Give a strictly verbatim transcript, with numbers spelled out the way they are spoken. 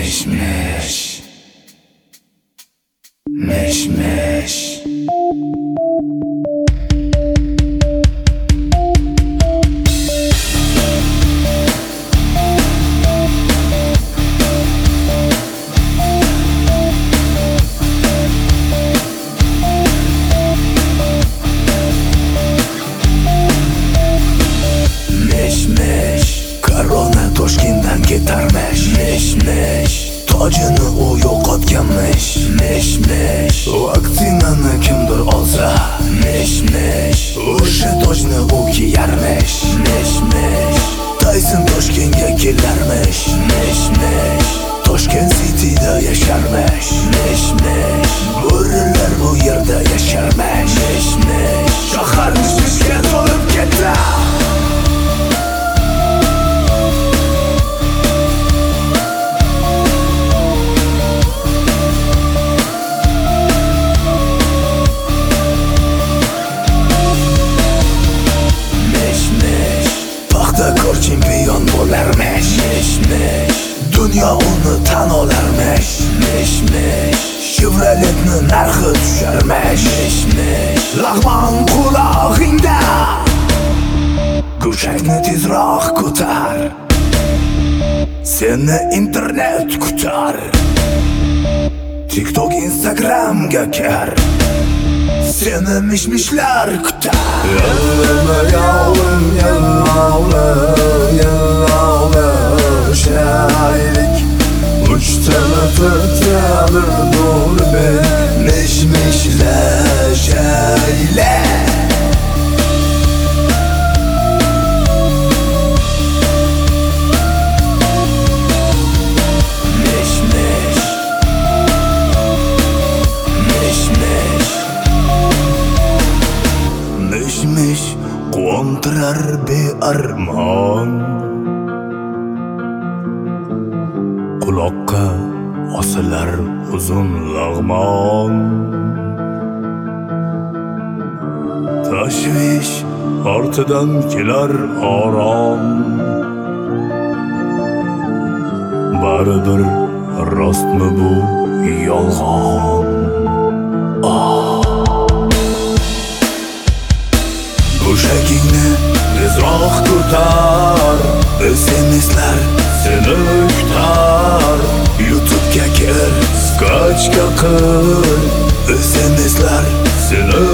Mesh Mesh Mesh Korona Toshkentdan ketarmish. Mesh mesh tojini u yo'qotganmish. Mesh mesh vaksinani kimdir olsa. Mesh mesh o'sha tojni u kiyarmish. Mesh mesh Tyson Toshkentga kelarmish. Mesh mesh Toshkent Cityda yasharmish. Mesh mesh bo'rilar bu yerda yasharmish. Mesh mesh shahar mishmishga to'lib ketdi. Paxtakor chempion bo'larmish. Mesh mesh dunyo uni tan olarmish. Mesh mesh Chevroletni narxi tusharmish. Mesh mesh lag'mon qulog'ingda go'shakni tezroq ko'tar. Seni internet kutar. TikTok Instagramga kir. Seni mishmishlar kutar. Yallovla yavrum yallovla yallovla shaylik uchta to'rttadir do'rbe Mishmishlar shayla Mesh mesh Mesh mesh Mesh mesh quvontirar bearmon. Quloqqa osilar uzun lag'mon. Tashvish ortidan kelar orom. Baribir rostmi bu yolg'on? Go'shagingni tezroq ko'tar. S M Slar seni kutar. YouTube'ga kir, skachka qil. S M Slar seni